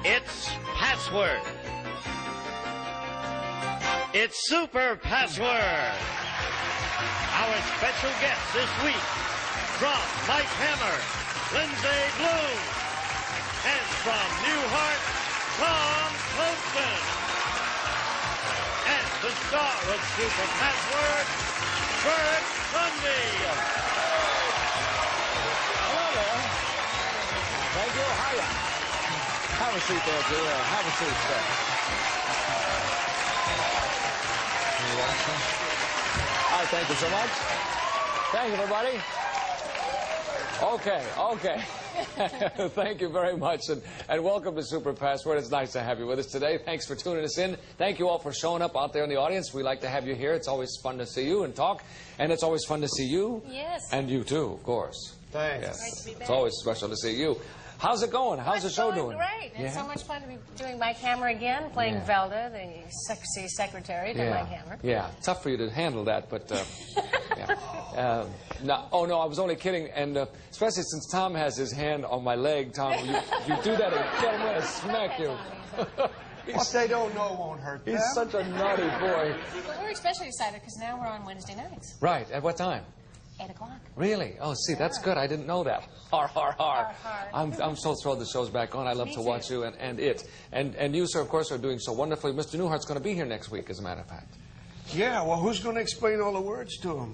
It's Password. It's Super Password. Our special guest this week from Mike Hammer, Lindsay Bloom, and from Newhart, Tom Poston. And the star of Super Password, Bert Sunday. Hello there. Thank you. Hiya. Have a seat there, Drew. Have a seat, sir. All right, thank you so much. Thank you, everybody. Okay. Thank you very much, and welcome to Super Password. It's nice to have you with us today. Thanks for tuning us in. Thank you all for showing up out there in the audience. We like to have you here. It's always fun to see you and talk, and it's always fun to see you. Yes. And you, too, of course. Thanks. Yes. Great to be back. It's always special to see you. How's it going? How's the show doing? Great. Yeah. It's so much fun to be doing Mike Hammer again, playing Velda, the sexy secretary to Mike Hammer. Yeah, tough for you to handle that, but yeah. No, I was only kidding, and especially since Tom has his hand on my leg, Tom, you do that again, I'm going to smack you. What they don't know won't hurt them. He's such a naughty boy. But we're especially excited because now we're on Wednesday nights, Right, at what time? 8 o'clock. Really? Oh, see, that's good. I didn't know that. Har, har, har. Har, har. I'm so thrilled the show's back on. I love Me to watch too. you and it. And you, sir, of course, are doing so wonderfully. Mr. Newhart's going to be here next week, as a matter of fact. Yeah, well, who's going to explain all the words to him?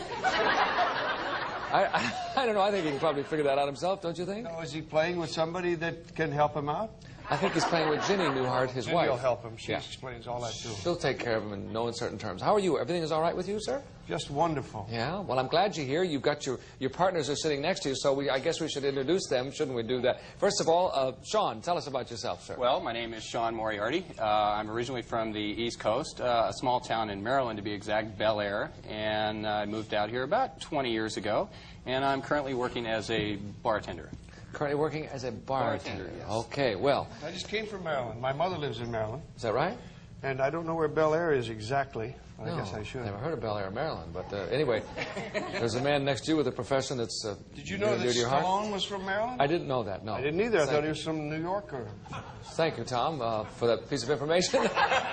I don't know. I think he can probably figure that out himself, don't you think? Oh, is he playing with somebody that can help him out? I think he's playing with Ginny Newhart, his wife. Ginny will help him. She Yeah. explains all that to him. She'll take care of him in no uncertain terms. How are you? Everything is all right with you, sir? Just wonderful. Yeah? Well, I'm glad you're here. You've got your partners are sitting next to you, so I guess we should introduce them, shouldn't we do that? First of all, Sean, tell us about yourself, sir. Well, my name is Sean Moriarty. I'm originally from the East Coast, a small town in Maryland, to be exact, Bel Air, and I moved out here about 20 years ago, and I'm currently working as a bartender. Currently working as a bartender. Bartender, yes. Okay, well, I just came from Maryland. My mother lives in Maryland, is that right? and I don't know where Bel Air is exactly. I guess I should. Never heard of Bel Air, Maryland. But anyway, there's a man next to you with a profession that's Did you know near that to your heart. Stallone was from Maryland? I didn't know that, no. I didn't either. I Thank thought he you. was from New York. Or... Thank you, Tom, for that piece of information.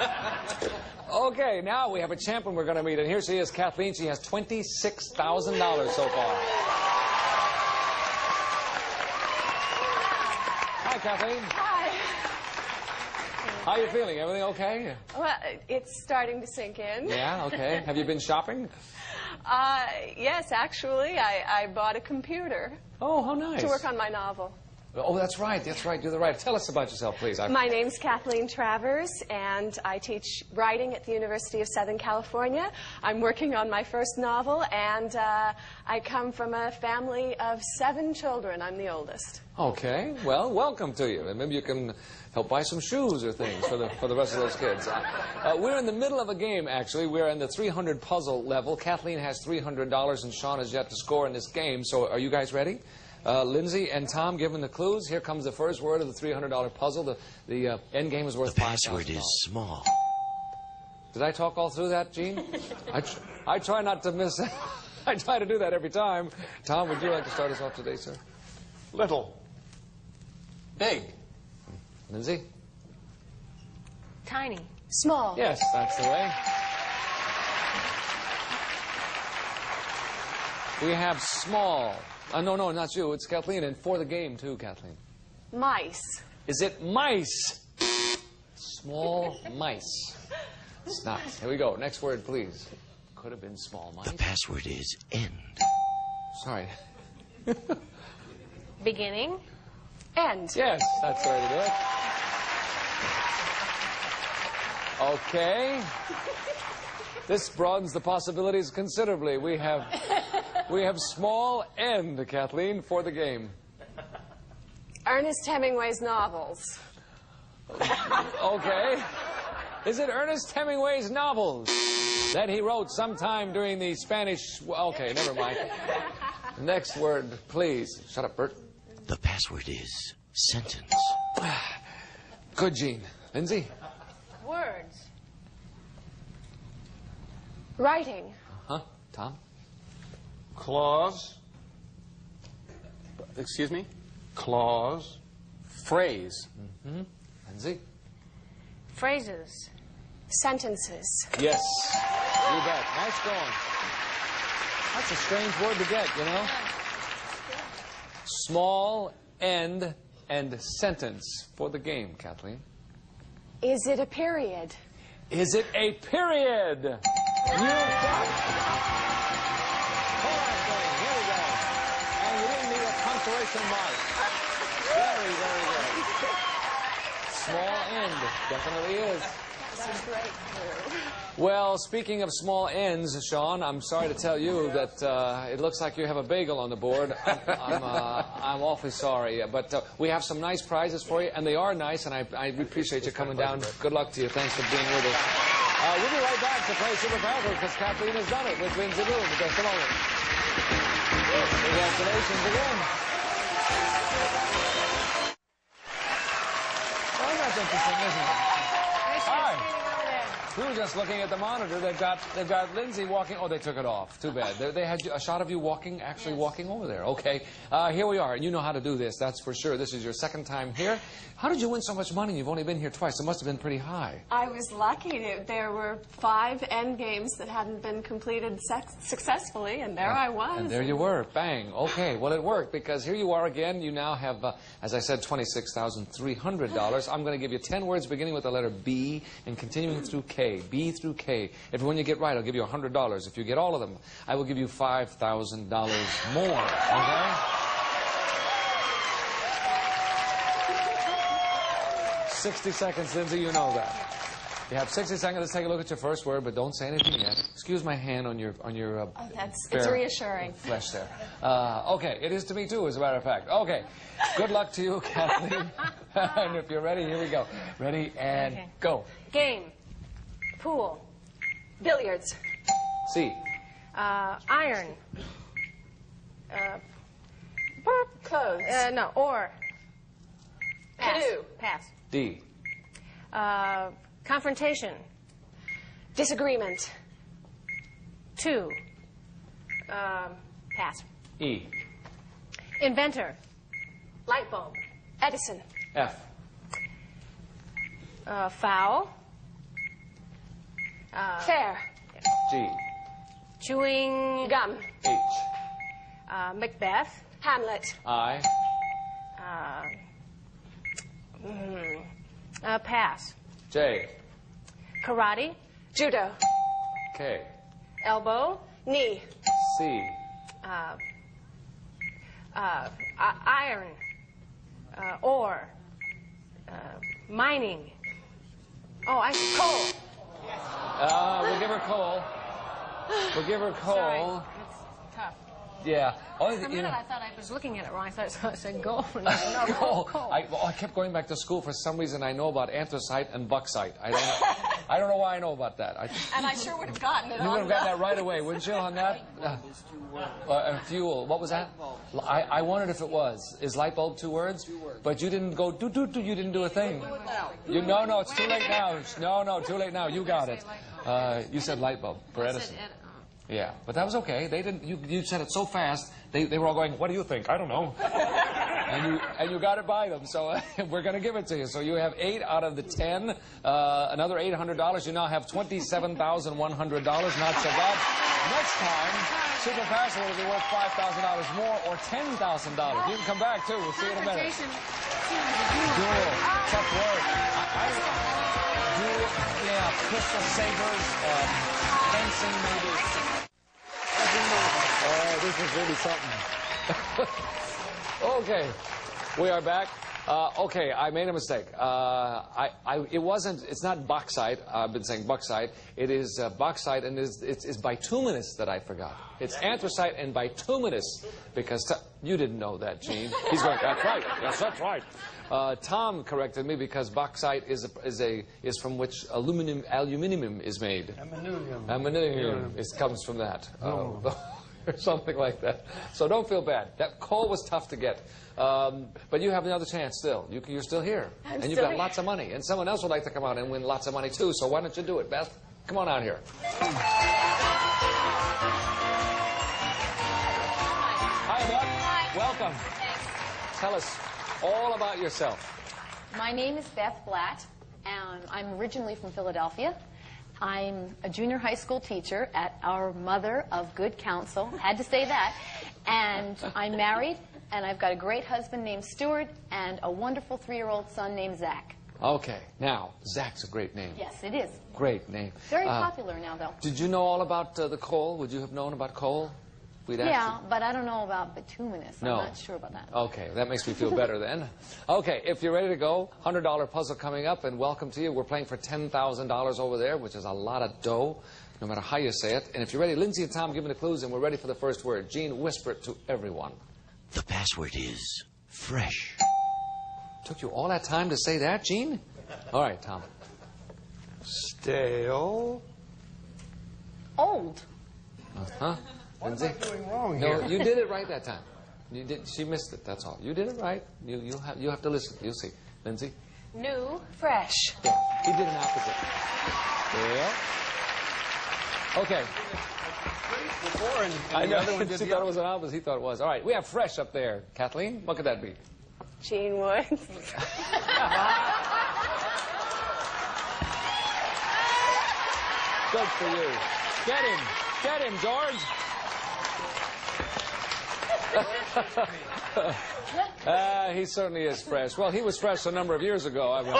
Okay, now we have a champion we're going to meet. And here she is, Kathleen. She has $26,000 so far. Hi, Kathleen. Hi. How are you feeling? Everything okay? Well, it's starting to sink in. Yeah, okay. Have you been shopping? Yes, actually, I bought a computer Oh, how nice. to work on my novel. Oh, that's right. That's right. You're the right. Tell us about yourself, please. My name's Kathleen Travers, and I teach writing at the University of Southern California. I'm working on my first novel, and I come from a family of 7 children. I'm the oldest. Okay. Well, welcome to you. And maybe you can help buy some shoes or things for the rest of those kids. We're in the middle of a game, actually. We're in the 300 puzzle level. Kathleen has $300, and Sean has yet to score in this game. So are you guys ready? Lindsay and Tom given the clues. Here comes the first word of the $300 puzzle. The end game is worth $5,000. The password is small. Did I talk all through that, Gene? I try not to miss. I try to do that every time. Tom, would you like to start us off today, sir? Little. Big. Lindsay? Tiny. Small. Yes, that's the way. We have small. No, not you. It's Kathleen. And for the game, too, Kathleen. Mice. Is it mice? Small mice. It's not. Here we go. Next word, please. Could have been small mice. The password is end. Sorry. Beginning. End. Yes, that's the way to do it. Okay. This broadens the possibilities considerably. We have small end, Kathleen, for the game. Ernest Hemingway's novels. Okay. Is it Ernest Hemingway's novels that he wrote sometime during the Spanish... Okay, never mind. Next word, please. Shut up, Bert. The password is sentence. Good, Gene. Lindsay? Words. Writing. Huh? Tom? Clause. Excuse me? Clause. Phrase. Lindsay. Phrases. Sentences. Yes. You bet. Nice going. That's a strange word to get, you know? Small end and sentence for the game, Kathleen. Is it a period? Is it a period? You got it. All right, Dave, here we go. And you didn't need a punctuation mark. Very, very good. Small end. Definitely is. That's a great clue. Well, speaking of small ends, Sean, I'm sorry to tell you that it looks like you have a bagel on the board. I'm awfully sorry, but we have some nice prizes for you, and they are nice, and I appreciate you coming down. Good luck to you. Thanks for being with us. We'll be right back to play Super Password because Kathleen has done it with Lindsay Boone in just a moment. Congratulations again. Oh, that's interesting, isn't it? Hi. We were just looking at the monitor. They've got Lindsay walking. Oh, they took it off. Too bad. They had a shot of you walking, actually walking over there. Okay. Here we are. You know how to do this, that's for sure. This is your second time here. How did you win so much money? You've only been here twice. It must have been pretty high. I was lucky. There were 5 end games that hadn't been completed successfully, and there I was. And there you were. Bang. Okay. Well, it worked because here you are again. You now have, as I said, $26,300. I'm going to give you 10 words beginning with the letter B and continuing through K. B through K. If when you get right, I'll give you $100. If you get all of them, I will give you $5,000 more. Okay? 60 seconds, Lindsay, you know that. You have 60 seconds. Let's take a look at your first word, but don't say anything yet. Excuse my hand on your it's reassuring. Flesh there. Okay, it is to me too, as a matter of fact. Okay, good luck to you, Kathleen. And if you're ready, here we go. Ready and go. Game. Pool. Billiards. C. Iron. Clothes. No, or. Pass. Canoe. Pass. D. Confrontation. Disagreement. 2. Pass. E. Inventor. Light bulb. Edison. F. Foul. Fair. G. Chewing Gum. H. Macbeth. Hamlet. I. Pass. J. Karate. Judo. K. Elbow. Knee. C. Iron. Ore. Mining. Coal. We'll give her coal. We'll give her coal. Sorry. It's tough. Yeah. For a minute, I thought I was looking at it wrong. I thought it said gold. No, coal. I kept going back to school. For some reason, I know about anthracite and bauxite. I don't know why I know about that. And I sure would have gotten it. You would have gotten that right away, wouldn't you, on that? Fuel. What was that? I wondered if it was. Is light bulb 2 words? 2 words. But you didn't go do-do-do. You didn't do a thing. No, it's too late now. No, too late now. You got it. You said light bulb for Edison. Yeah, but that was okay. They didn't. You said it so fast. They were all going, "What do you think?" I don't know. and you got it by them. So we're going to give it to you. So you have 8 out of the 10. Another $800. You now have $27,100. Not so bad. Next time, Super Password will be worth $5,000 more or $10,000. You can come back too. We'll see you in a minute. Duel. Tough word. Duel. Yeah. Pistol sabers. Fencing maybe. This is really something. Okay, we are back. Okay, I made a mistake. It's not bauxite. I've been saying bauxite. It is bauxite, and it's bituminous that I forgot. It's anthracite and bituminous, because you didn't know that, Gene. He's going, that's right. Yes, that's right. Tom corrected me because bauxite is from which aluminium is made. Aluminium. It comes from that. Or something like that. So don't feel bad. That coal was tough to get. But you have another chance still. You're still here. And you've got lots of money. And someone else would like to come out and win lots of money too. So why don't you do it, Beth? Come on out here. Hi, Beth. Hi. Welcome. Thanks. Tell us all about yourself. My name is Beth Blatt, and I'm originally from Philadelphia. I'm a junior high school teacher at our Mother of Good Counsel. Had to say that. And I'm married, and I've got a great husband named Stuart and a wonderful 3-year-old son named Zach. Okay, now, Zach's a great name. Yes, it is. Great name. Very popular now, though. Did you know all about the coal? Would you have known about coal? Yeah, but I don't know about bituminous. No. I'm not sure about that. Okay, that makes me feel better then. Okay, if you're ready to go, $100 puzzle coming up, and welcome to you. We're playing for $10,000 over there, which is a lot of dough, no matter how you say it. And if you're ready, Lindsay and Tom give me the clues, and we're ready for the first word. Gene, whisper it to everyone. The password is fresh. Took you all that time to say that, Gene? All right, Tom. Stale. Old. Uh-huh. What Lindsay? am I doing wrong No, here? you did it right that time. You did. She missed it. That's all. You did it right. You have to listen. You'll see. Lindsay. New, fresh. Yeah. He did an opposite. Yeah. Okay. Before and I the know. other one She did the thought it was an opposite. He thought it was. All right. We have fresh up there. Kathleen, what could that be? Gene Woods. Good for you. Get him. Get him, George. He certainly is fresh. Well, he was fresh a number of years ago, I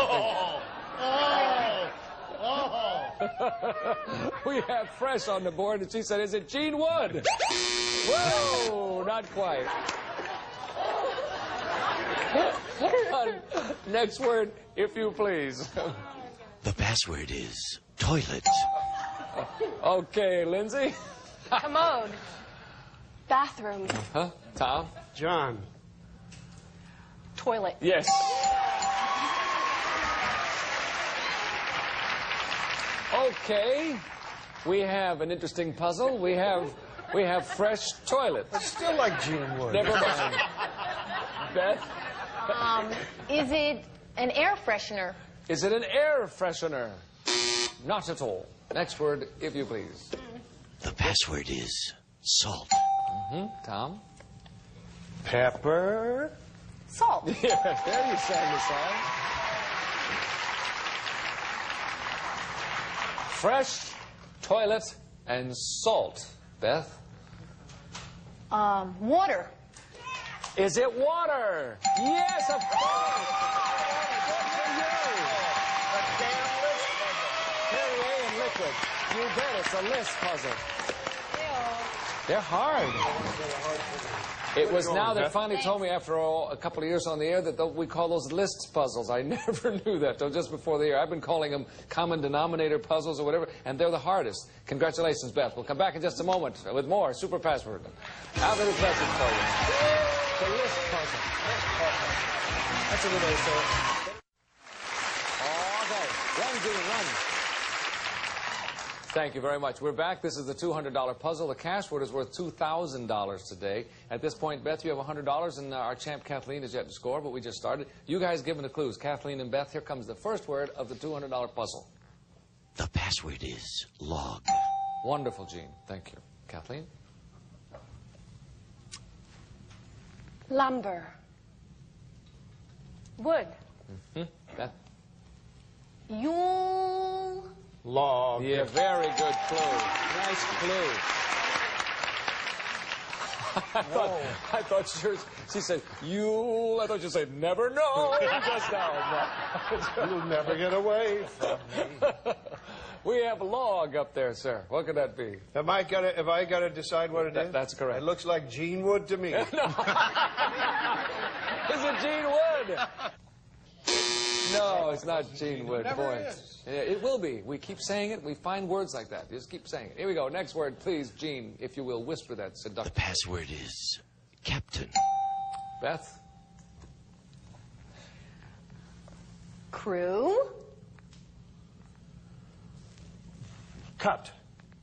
would think. We have fresh on the board, and she said, is it Gene Wood? Whoa, not quite. Next word, if you please. The password is toilet. Okay, Lindsay. Commode. Bathroom. Huh? Tom? John. Toilet. Yes. Okay. We have an interesting puzzle. We have fresh toilets. Still like Gene Wood. Never mind. Beth? Is it an air freshener? Is it an air freshener? Not at all. Next word, if you please. The password is salt. Tom? Pepper. Salt. Yeah, there you sang the song. Fresh, toilet, and salt. Beth? Water. Is it water? Yes, of course. Good for you. A damn list puzzle. Perrier and liquid. You bet it's a list puzzle. They're hard. It was now that finally told me after a couple of years on the air that we call those lists puzzles. I never knew that till just before the air. I've been calling them common denominator puzzles or whatever, and they're the hardest. Congratulations, Beth. We'll come back in just a moment with more Super Password. I'll have a present for you. The list puzzle. That's a good way to say it. Okay. Run, Gene, run. Thank you very much. We're back. This is the $200 puzzle. The cash word is worth $2,000 today. At this point, Beth, you have $100, and our champ Kathleen is yet to score, but we just started. You guys give me the clues. Kathleen and Beth, here comes the first word of the $200 puzzle. The password is log. Wonderful, Gene. Thank you. Kathleen? Lumber. Wood. Beth? Yule. Log. Yeah, very good clue. Nice clue. I thought she said, you. I thought you said, never know. Just now. You'll never get away from me. We have log up there, sir. What could that be? Have I got to decide what it is? That's correct. It looks like Gene Wood to me. Is it Gene Wood? No, it's not Gene Wood. never Boy. is. Yeah, it will be. We keep saying it. We find words like that. Just keep saying it. Here we go. Next word, please, Gene, if you will, whisper that The seductive. password is captain. Beth? Crew. Cut.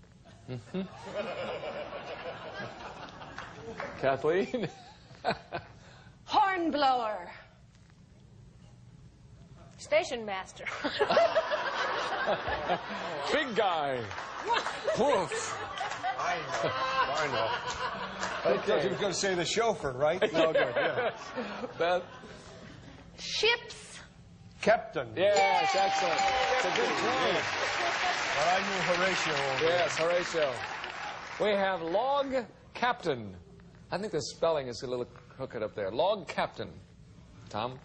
Kathleen? Hornblower. Station master. Big guy. Woof. I know. I thought you were going to say the chauffeur, right? No, good. Yeah. Beth? Ships. Captain. Yes, excellent. It's a good clue. Well, I knew Horatio over there. Yes, Horatio. We have log captain. I think the spelling is a little crooked up there. Log captain. Tom?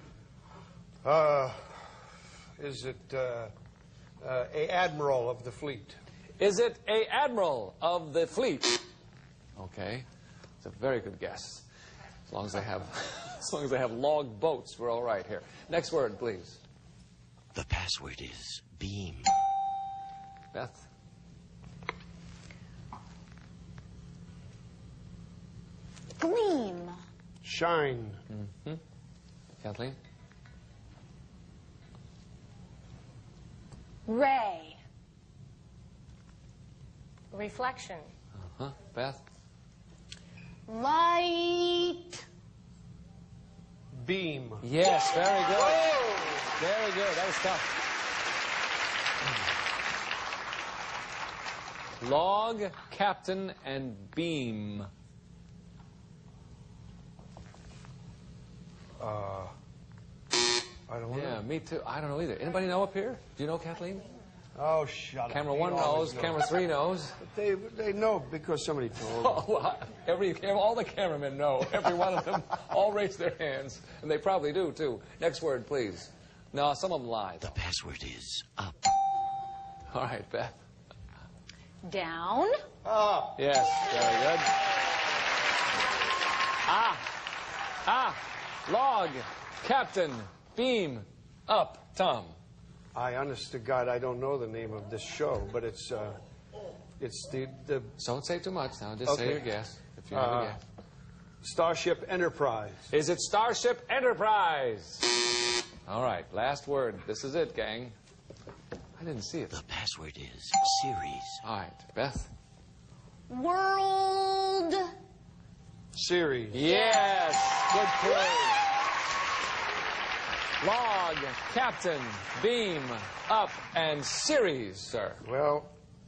Is it a admiral of the fleet? Is it a admiral of the fleet? Okay. It's a very good guess. As long as they have log boats, we're all right here. Next word, please. The password is beam. Beth? Gleam. Shine. Kathleen? Ray. Reflection. Huh? Beth? Light. Beam. Yes, very good. Very good. That was tough. Log, captain, and beam. I don't know. Yeah, me too. I don't know either. Anybody know up here? Do you know, Kathleen? Oh, shut up. Camera He 1 always knows. Camera 3 knows. They know because somebody told them. Oh, well, all the cameramen know. Every one of them all raise their hands. And they probably do, too. Next word, please. No, some of them lie. The password is up. All right, Beth. Down. Ah, Yes, very good. Log, captain, beam, up. Tom. honest to God, I don't know the name of this show, but it's the Don't say too much now. Just say Okay. your guess. If you have a guess. Starship Enterprise. Is it Starship Enterprise? All right, last word. This is it, gang. I didn't see it. The password is series. All right, Beth. World. Series. Yes, good play. Log, captain, beam, up, and series, sir. Well,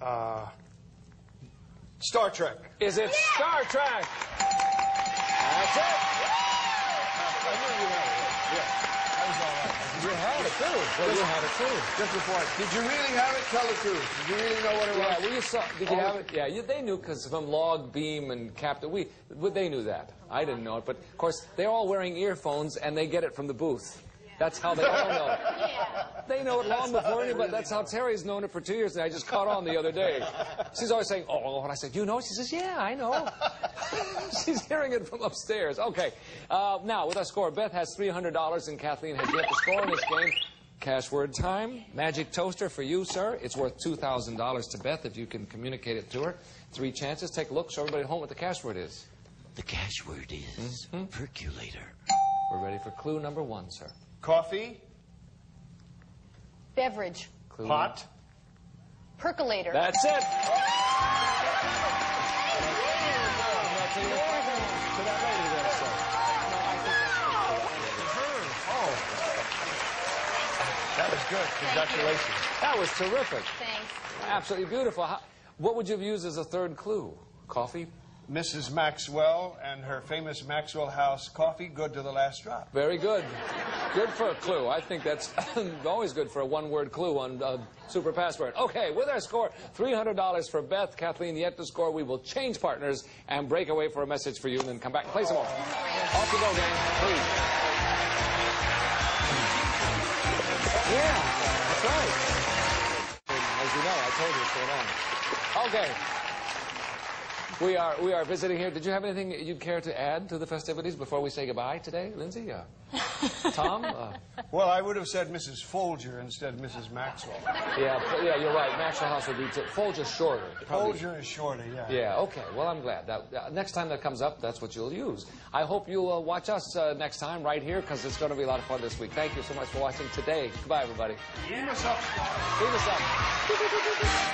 Star Trek. Is it Star Trek? That's it. I knew you had it. Yeah, that was all right. You had it too. Well, you had it too. Just before. Did you really have it? Tell the truth. Did you really know what it was? Yeah, well, you saw. Did you have it? Yeah, they knew because from log, beam, and captain. They knew that. I didn't know it, but of course they're all wearing earphones and they get it from the booth. That's how they all know it. They know it long before anybody. That's how Terry's known it for 2 years, and I just caught on the other day. She's always saying, "Oh," and I said, "You know?" She says, "Yeah, I know." She's hearing it from upstairs. Okay, now with our score, Beth has $300 and Kathleen has yet to score in this game. Cash word time. Magic toaster for you, sir. It's worth $2,000 to Beth if you can communicate it to her. 3 chances. Take a look. Show everybody at home what the cash word is. The cash word is percolator. We're ready for clue number 1, sir. Coffee. Beverage. Clue Hot. Percolator. That's it. That was good. Congratulations. That was terrific. Thanks. Absolutely beautiful. What would you have used as a third clue? Coffee? Mrs. Maxwell and her famous Maxwell House coffee, good to the last drop. Very good. Good for a clue. I think that's always good for a one-word clue on Super Password. Okay, with our score, $300 for Beth, Kathleen yet to score. We will change partners and break away for a message for you and then come back and play some more. Off you go, gang. Please. Yeah, that's right. As you know, I told you what's going on. Okay. We are visiting here. Did you have anything you'd care to add to the festivities before we say goodbye today, Lindsay? Tom? Well, I would have said Mrs. Folger instead of Mrs. Maxwell. Yeah, you're right. Maxwell House would be Folger's shorter. Probably. Folger is shorter, yeah. Yeah, okay. Well, I'm glad. Next time that comes up, that's what you'll use. I hope you'll watch us next time right here because it's going to be a lot of fun this week. Thank you so much for watching today. Goodbye, everybody. Beam us up. Beam us up.